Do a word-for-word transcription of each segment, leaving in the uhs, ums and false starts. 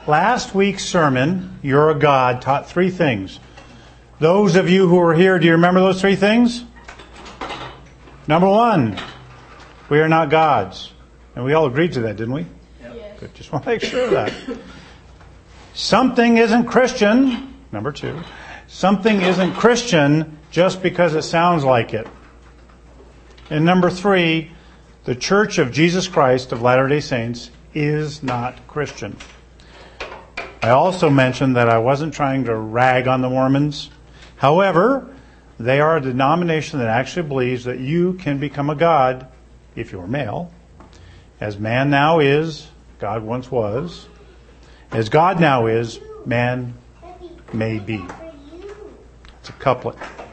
Last week's sermon, You're a God, taught three things. Those of you who were here, do you remember those three things? Number one, we are not gods. And we all agreed to that, didn't we? Yes. Good. Just want to make sure of that. Something isn't Christian. Number two, something isn't Christian just because it sounds like it. And number three, the Church of Jesus Christ of Latter-day Saints is not Christian. I also mentioned that I wasn't trying to rag on the Mormons. However, they are a denomination that actually believes that you can become a god if you're male. As man now is, God once was. As God now is, man may be. It's a couplet.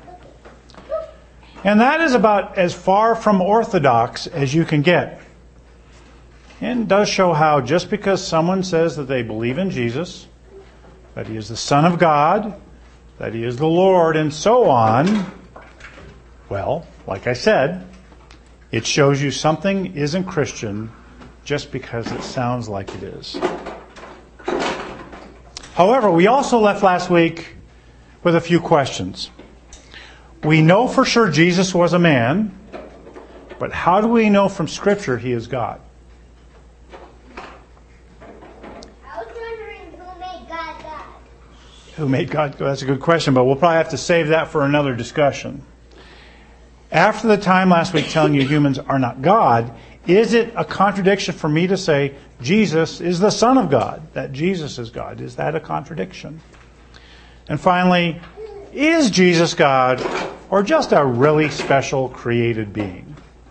And that is about as far from orthodox as you can get. And it does show how just because someone says that they believe in Jesus, that He is the Son of God, that He is the Lord, and so on, well, like I said, it shows you something isn't Christian just because it sounds like it is. However, we also left last week with a few questions. We know for sure Jesus was a man, but how do we know from Scripture He is God? Who made God? That's a good question, but we'll probably have to save that for another discussion. After the time last week telling you humans are not God, is it a contradiction for me to say Jesus is the Son of God, that Jesus is God? Is that a contradiction? And finally, is Jesus God or just a really special created being?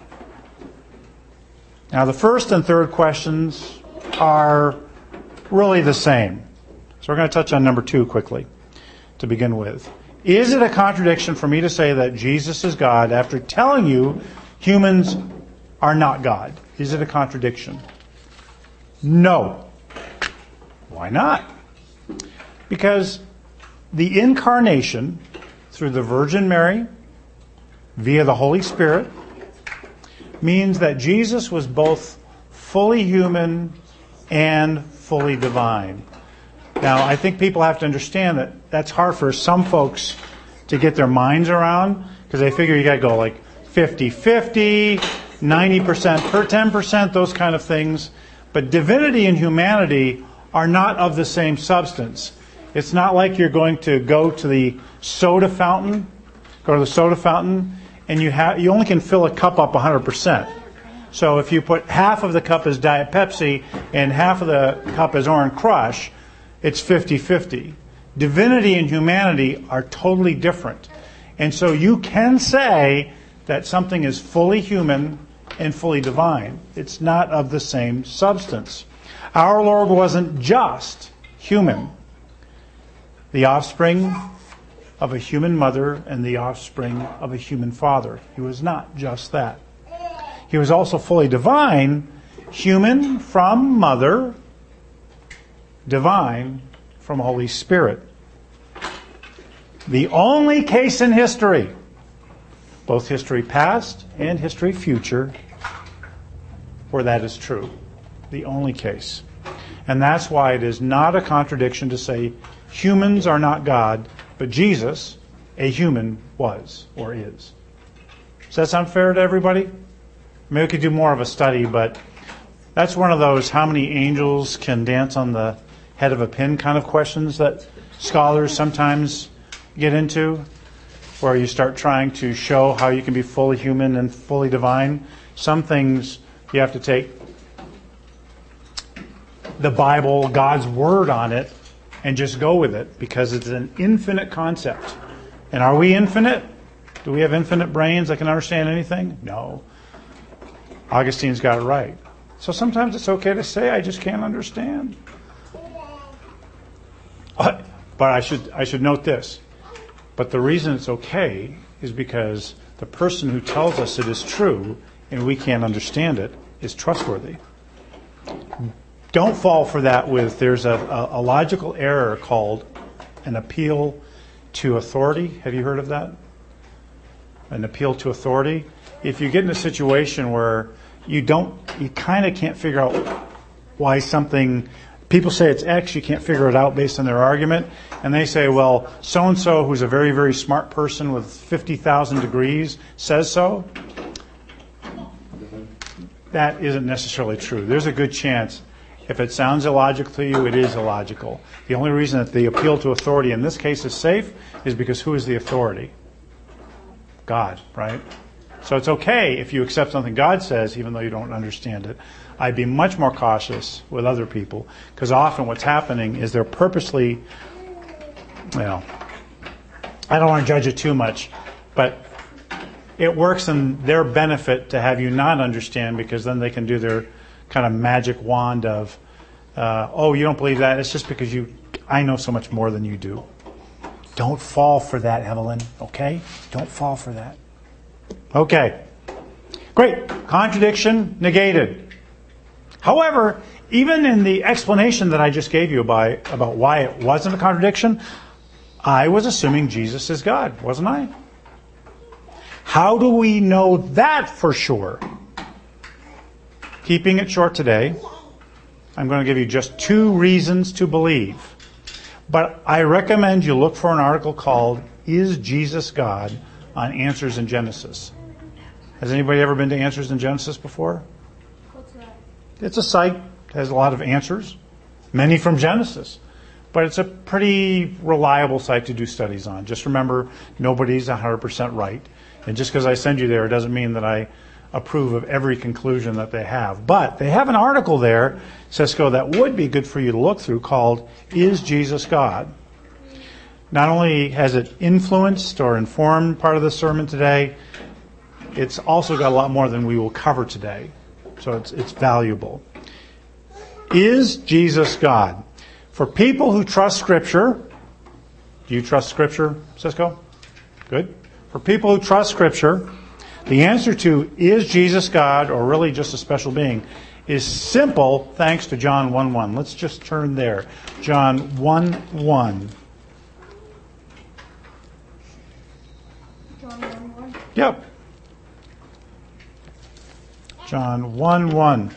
Now, the first and third questions are really the same. So we're going to touch on number two quickly to begin with. Is it a contradiction for me to say that Jesus is God after telling you humans are not God? Is it a contradiction? No. Why not? Because the incarnation through the Virgin Mary via the Holy Spirit means that Jesus was both fully human and fully divine. Now, I think people have to understand that that's hard for some folks to get their minds around because they figure you got to go like fifty-fifty, ninety percent per ten percent, those kind of things. But divinity and humanity are not of the same substance. It's not like you're going to go to the soda fountain, go to the soda fountain, and you have you only can fill a cup up one hundred percent. So if you put half of the cup as Diet Pepsi and half of the cup as Orange Crush, it's fifty-fifty. Divinity and humanity are totally different. And so you can say that something is fully human and fully divine. It's not of the same substance. Our Lord wasn't just human. The offspring of a human mother and the offspring of a human father. He was not just that. He was also fully divine, human from mother, divine from Holy Spirit. The only case in history, both history past and history future, where that is true. The only case. And that's why it is not a contradiction to say humans are not God, but Jesus, a human, was or is. Does that sound fair to everybody? Maybe we could do more of a study, but that's one of those how many angels can dance on the head of a pin kind of questions that scholars sometimes get into, where you start trying to show how you can be fully human and fully divine. Some things you have to take the Bible, God's Word on it, and just go with it, because it's an infinite concept. And are we infinite? Do we have infinite brains that can understand anything? No. Augustine's got it right. So sometimes it's okay to say, I just can't understand. But I should I should note this. But the reason it's okay is because the person who tells us it is true and we can't understand it is trustworthy. Don't fall for that with, there's a, a, a logical error called an appeal to authority. Have you heard of that? An appeal to authority. If you get in a situation where you don't, you kind of can't figure out why something people say it's X, you can't figure it out based on their argument, and they say, well, so-and-so, who's a very, very smart person with fifty thousand degrees, says so. That isn't necessarily true. There's a good chance, if it sounds illogical to you, it is illogical. The only reason that the appeal to authority in this case is safe is because who is the authority? God, right? So it's okay if you accept something God says, even though you don't understand it. I'd be much more cautious with other people, because often what's happening is they're purposely, well, I don't want to judge it too much, but it works in their benefit to have you not understand, because then they can do their kind of magic wand of, uh, oh, you don't believe that? It's just because you, I know so much more than you do. Don't fall for that, Evelyn, okay? Don't fall for that. Okay. Great. Contradiction negated. However, even in the explanation that I just gave you by, about why it wasn't a contradiction, I was assuming Jesus is God, wasn't I? How do we know that for sure? Keeping it short today, I'm going to give you just two reasons to believe. But I recommend you look for an article called Is Jesus God? On Answers in Genesis. Has anybody ever been to Answers in Genesis before? What's that? It's a site that has a lot of answers, many from Genesis. But it's a pretty reliable site to do studies on. Just remember, nobody's one hundred percent right. And just because I send you there, it doesn't mean that I approve of every conclusion that they have. But they have an article there, Cisco, that would be good for you to look through called Is Jesus God? Not only has it influenced or informed part of the sermon today, it's also got a lot more than we will cover today. So it's, it's valuable. Is Jesus God? For people who trust Scripture, do you trust Scripture, Cisco? Good. For people who trust Scripture, the answer to is Jesus God, or really just a special being, is simple thanks to John one one. Let's just turn there. John one one. John one one. Yep. John one one.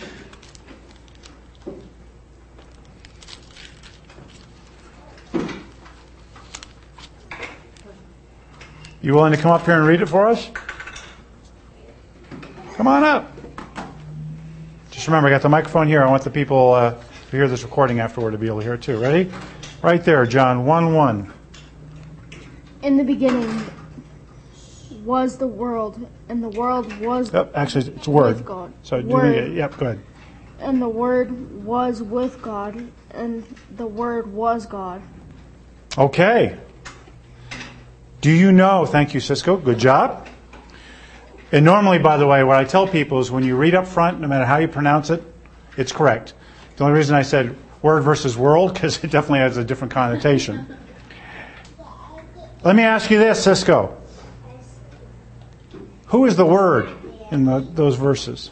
You willing to come up here and read it for us? Come on up. Just remember, I got the microphone here. I want the people uh, who hear this recording afterward to be able to hear it too. Ready? Right there, John one one. In the beginning was the world, and the world was Yep, actually, it's a word. with God. So, do Word. me, yep, go ahead. And the Word was with God, and the Word was God. Okay. Do you know, thank you, Cisco, good job. And normally, by the way, what I tell people is when you read up front, no matter how you pronounce it, it's correct. The only reason I said word versus world, because it definitely has a different connotation. Let me ask you this, Cisco. Who is the word in the, those verses?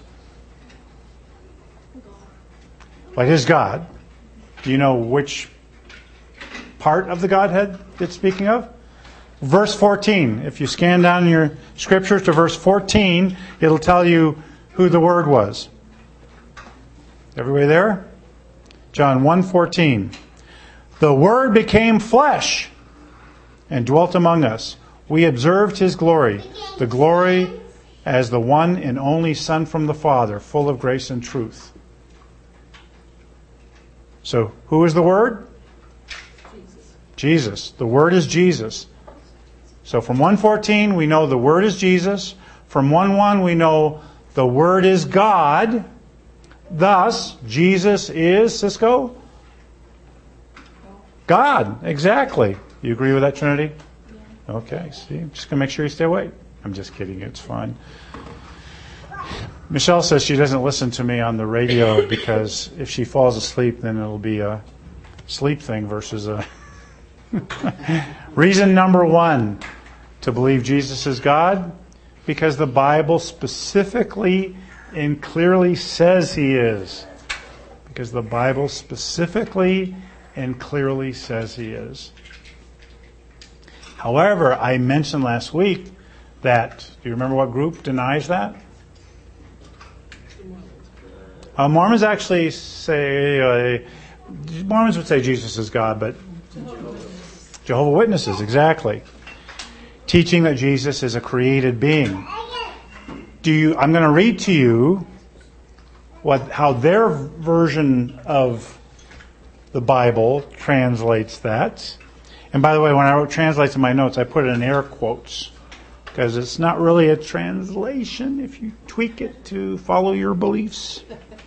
Like his God. Do you know which part of the Godhead it's speaking of? Verse fourteen. If you scan down in your scriptures to verse fourteen, it'll tell you who the Word was. Everybody there? John one fourteen. The Word became flesh and dwelt among us. We observed His glory, the glory as the one and only Son from the Father, full of grace and truth. So, who is the Word? Jesus. Jesus. The Word is Jesus. So from one fourteen, we know the Word is Jesus. From one one, we know the Word is God. Thus, Jesus is, Cisco? God. Exactly. You agree with that, Trinity? Yeah. Okay. See, I'm just going to make sure you stay awake. I'm just kidding. It's fine. Michelle says she doesn't listen to me on the radio because if she falls asleep, then it'll be a sleep thing versus a... Reason number one to believe Jesus is God, because the Bible specifically and clearly says He is. Because the Bible specifically and clearly says He is. However, I mentioned last week that, do you remember what group denies that? Uh, Mormons actually say, uh, Mormons would say Jesus is God, but Jehovah's Witnesses, exactly. Teaching that Jesus is a created being. Do you? I'm going to read to you what how their version of the Bible translates that. And by the way, when I wrote translates in my notes, I put it in air quotes because it's not really a translation if you tweak it to follow your beliefs.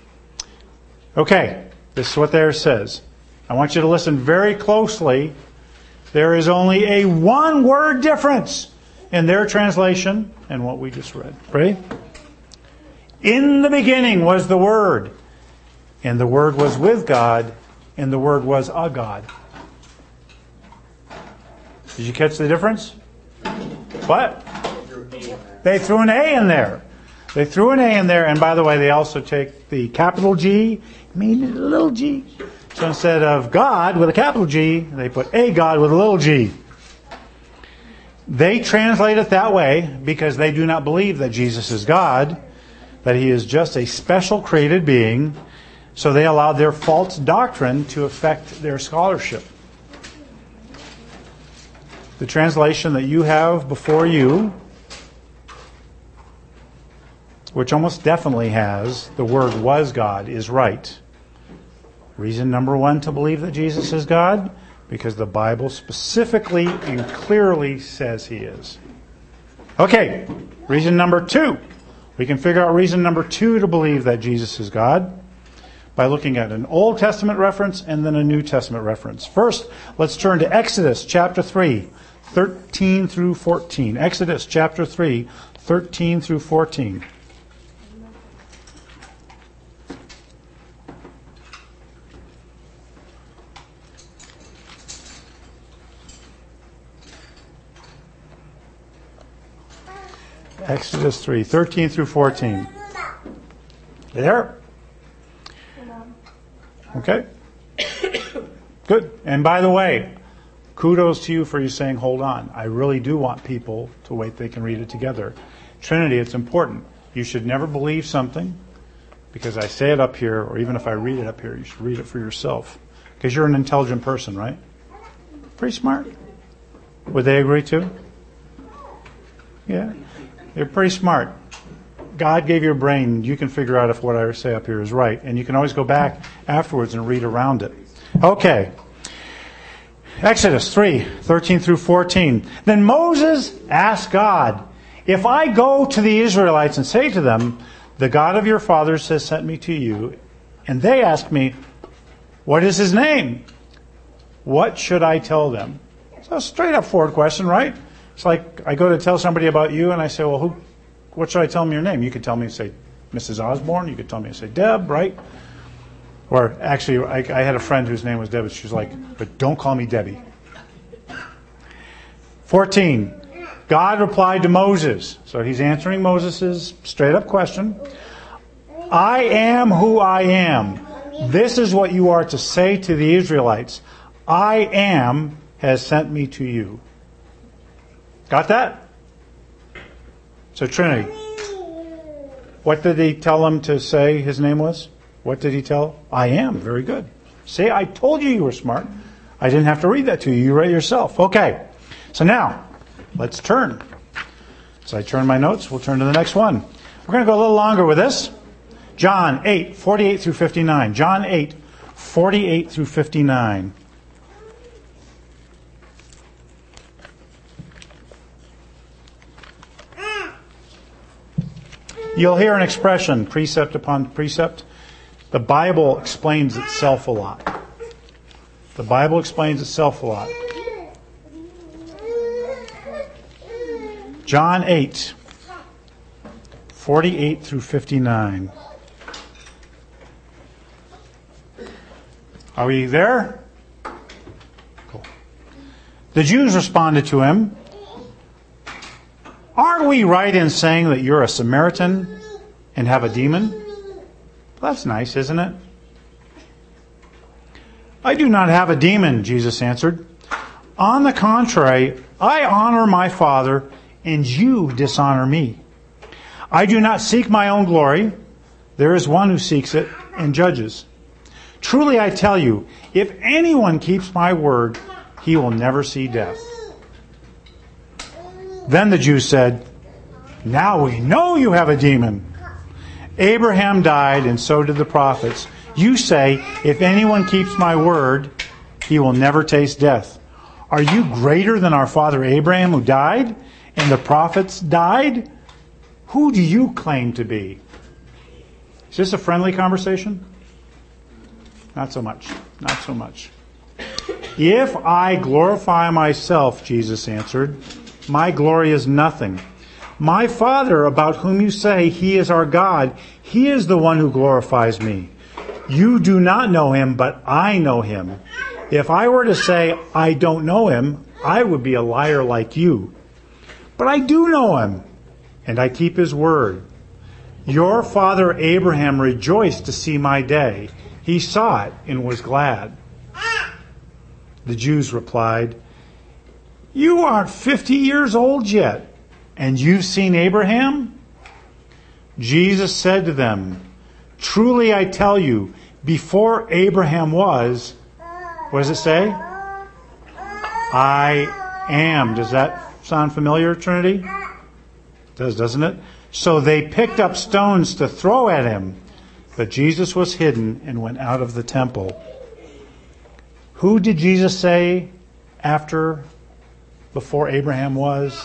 Okay, this is what there says. I want you to listen very closely. There is only a one-word difference in their translation and what we just read. Ready? In the beginning was the Word, and the Word was with God, and the Word was a God. Did you catch the difference? What? They threw an A in there. They threw an A in there, and by the way, they also take the capital G, made it a little g. So instead of God with a capital G, they put a God with a little g. They translate it that way because they do not believe that Jesus is God, that He is just a special created being, so they allowed their false doctrine to affect their scholarship. The translation that you have before you, which almost definitely has the word was God, is right. Reason number one to believe that Jesus is God, because the Bible specifically and clearly says He is. Okay, reason number two. We can figure out reason number two to believe that Jesus is God by looking at an Old Testament reference and then a New Testament reference. First, let's turn to Exodus chapter three, thirteen through fourteen. Exodus chapter three, thirteen through fourteen. Exodus three, thirteen through fourteen. You there? Okay. Good. And by the way, kudos to you for you saying, hold on. I really do want people to wait they can read it together. Trinity, it's important. You should never believe something because I say it up here, or even if I read it up here, you should read it for yourself. Because you're an intelligent person, right? Pretty smart. Would they agree too? Yeah. You're pretty smart. God gave you a brain. You can figure out if what I say up here is right. And you can always go back afterwards and read around it. Okay. Exodus three, thirteen through fourteen. Then Moses asked God, if I go to the Israelites and say to them, the God of your fathers has sent me to you, and they ask me, what is His name? What should I tell them? It's a straight up forward question, right? It's like I go to tell somebody about you and I say, well, who? What should I tell them your name? You could tell me, say, Missus Osborne. You could tell me, say, Deb, right? Or actually, I, I had a friend whose name was Deb. And she's like, but don't call me Debbie. fourteen. God replied to Moses. So He's answering Moses' straight up question. I am who I am. This is what you are to say to the Israelites. I am has sent me to you. Got that? So Trinity. What did He tell them to say His name was? What did He tell? I am. Very good. See, I told you you were smart. I didn't have to read that to you. You read it yourself. Okay. So now, let's turn. So I turn my notes. We'll turn to the next one. We're going to go a little longer with this. John eight, forty-eight through fifty-nine. John eight, forty-eight through fifty-nine. You'll hear an expression, precept upon precept. The Bible explains itself a lot. The Bible explains itself a lot. John eight, forty-eight through fifty-nine. Are we there? Cool. The Jews responded to Him, aren't we right in saying that you're a Samaritan and have a demon? Well, that's nice, isn't it? I do not have a demon, Jesus answered. On the contrary, I honor my Father, and you dishonor me. I do not seek my own glory. There is one who seeks it and judges. Truly I tell you, if anyone keeps my word, he will never see death. Then the Jews said, now we know you have a demon. Abraham died, and so did the prophets. You say, if anyone keeps my word, he will never taste death. Are you greater than our father Abraham, who died, and the prophets died? Who do you claim to be? Is this a friendly conversation? Not so much. Not so much. If I glorify myself, Jesus answered, my glory is nothing. My Father, about whom you say he is our God, he is the one who glorifies me. You do not know him, but I know him. If I were to say I don't know him, I would be a liar like you. But I do know him, and I keep his word. Your father Abraham rejoiced to see my day. He saw it and was glad. The Jews replied, you aren't fifty years old yet, and you've seen Abraham? Jesus said to them, truly I tell you, before Abraham was, what does it say? I am. Does that sound familiar, Trinity? It does, doesn't it? So they picked up stones to throw at him, but Jesus was hidden and went out of the temple. Who did Jesus say after, before Abraham was?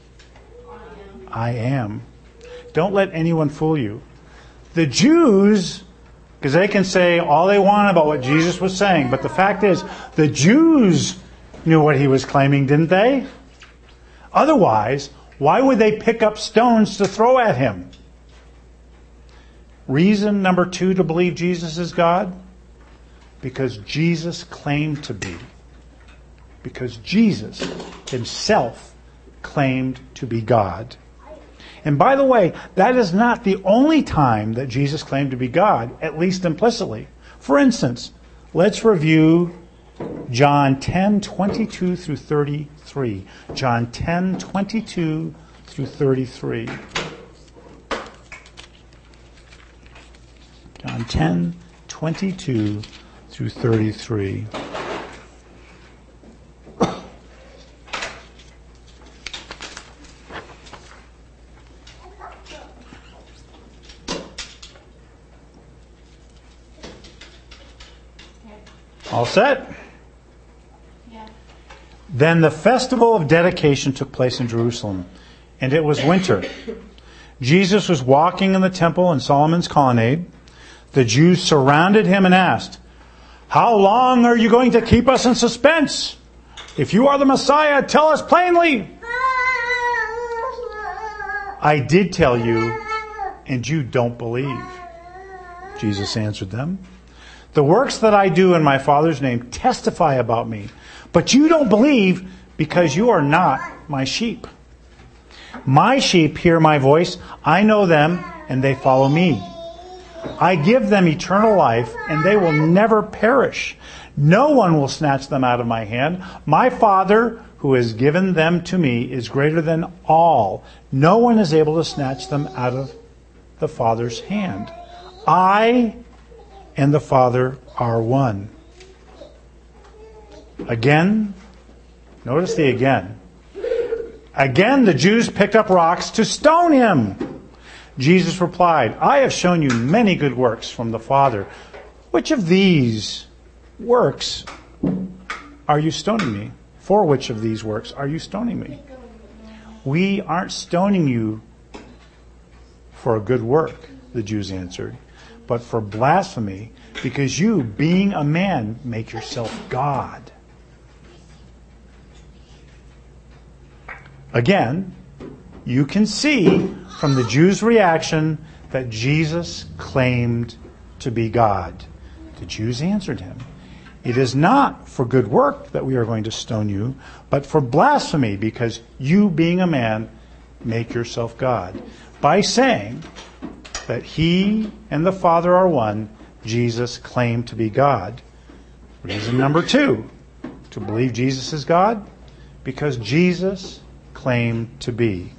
I am. Don't let anyone fool you. The Jews, because they can say all they want about what Jesus was saying, but the fact is, the Jews knew what he was claiming, didn't they? Otherwise, why would they pick up stones to throw at him? Reason number two to believe Jesus is God? Because Jesus claimed to be. Because Jesus himself claimed to be God. And by the way, that is not the only time that Jesus claimed to be God, at least implicitly. For instance, let's review John ten, twenty-two through thirty-three. John ten, twenty-two through thirty-three. John ten, twenty-two through thirty-three. All set? Yeah. Then the festival of dedication took place in Jerusalem, and it was winter. Jesus was walking in the temple in Solomon's colonnade. The Jews surrounded him and asked, how long are you going to keep us in suspense? If you are the Messiah, tell us plainly. I did tell you, and you don't believe. Jesus answered them. The works that I do in my Father's name testify about me, but you don't believe because you are not my sheep. My sheep hear my voice, I know them, and they follow me. I give them eternal life, and they will never perish. No one will snatch them out of my hand. My Father, who has given them to me, is greater than all. No one is able to snatch them out of the Father's hand. I and the Father are one. Again, notice the again. Again, the Jews picked up rocks to stone him. Jesus replied, I have shown you many good works from the Father. Which of these works are you stoning me? For which of these works are you stoning me? We aren't stoning you for a good work, the Jews answered, but for blasphemy, because you, being a man, make yourself God. Again, you can see from the Jews' reaction that Jesus claimed to be God. The Jews answered him, it is not for good work that we are going to stone you, but for blasphemy, because you, being a man, make yourself God. By saying that he and the Father are one, Jesus claimed to be God. Reason number two, to believe Jesus is God, because Jesus claimed to be.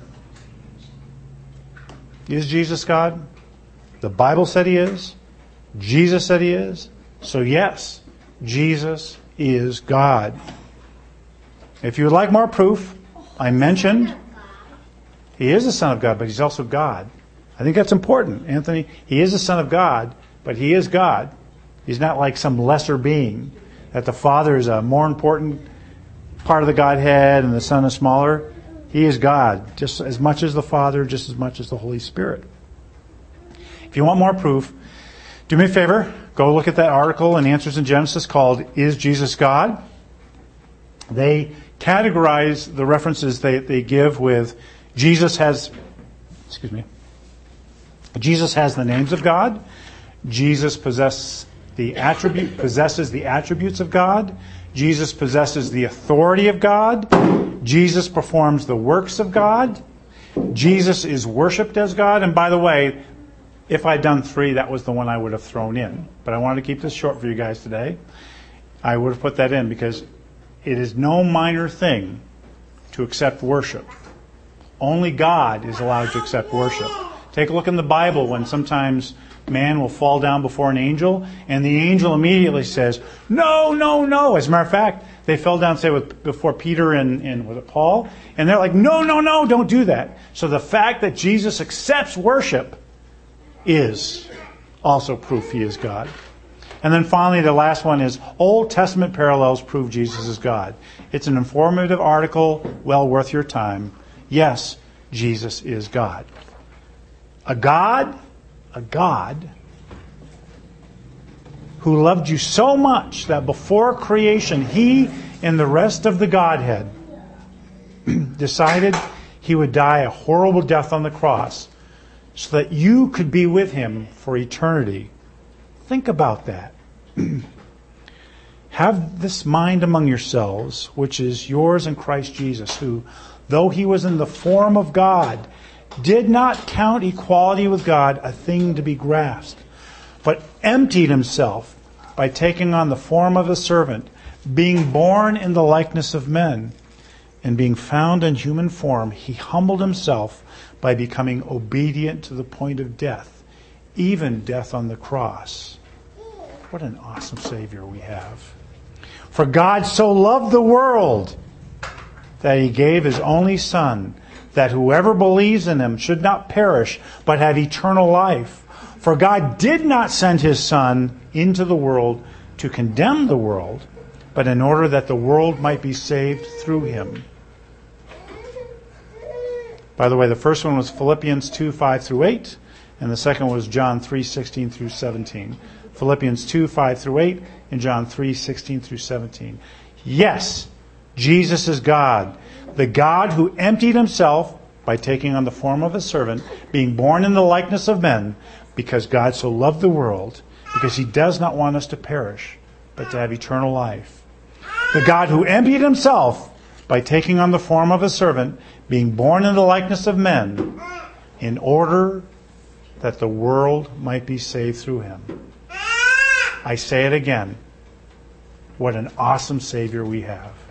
Is Jesus God? The Bible said he is. Jesus said he is. So yes, Jesus is God. If you would like more proof, I mentioned he is the Son of God, but he's also God. I think that's important, Anthony. He is the Son of God, but he is God. He's not like some lesser being, that the Father is a more important part of the Godhead and the Son is smaller. He is God, just as much as the Father, just as much as the Holy Spirit. If you want more proof, do me a favor, go look at that article in Answers in Genesis called Is Jesus God? They categorize the references they, they give with Jesus has, excuse me, Jesus has the names of God. Jesus possess the attribute, possesses the attributes of God. Jesus possesses the authority of God. Jesus performs the works of God. Jesus is worshipped as God. And by the way, if I'd done three, that was the one I would have thrown in. But I wanted to keep this short for you guys today. I would have put that in because it is no minor thing to accept worship. Only God is allowed to accept worship. Take a look in the Bible when sometimes man will fall down before an angel, and the angel immediately says, no, no, no. As a matter of fact, they fell down, say, with, before Peter and, and was it Paul? And they're like, no, no, no, don't do that. So the fact that Jesus accepts worship is also proof he is God. And then finally, the last one is Old Testament parallels prove Jesus is God. It's an informative article, well worth your time. Yes, Jesus is God. A God, a God who loved you so much that before creation, he and the rest of the Godhead decided he would die a horrible death on the cross so that you could be with him for eternity. Think about that. Have this mind among yourselves, which is yours in Christ Jesus, who, though he was in the form of God, did not count equality with God a thing to be grasped, but emptied himself by taking on the form of a servant, being born in the likeness of men, and being found in human form, he humbled himself by becoming obedient to the point of death, even death on the cross. What an awesome Savior we have. For God so loved the world that he gave his only Son, that whoever believes in him should not perish, but have eternal life. For God did not send his Son into the world to condemn the world, but in order that the world might be saved through him. By the way, the first one was Philippians two, five through eight, and the second was John three, sixteen through seventeen. Philippians two, five through eight, and John three, sixteen through seventeen. Yes, Jesus is God. The God who emptied himself by taking on the form of a servant, being born in the likeness of men, because God so loved the world, because he does not want us to perish, but to have eternal life. The God who emptied himself by taking on the form of a servant, being born in the likeness of men, in order that the world might be saved through him. I say it again. What an awesome Savior we have.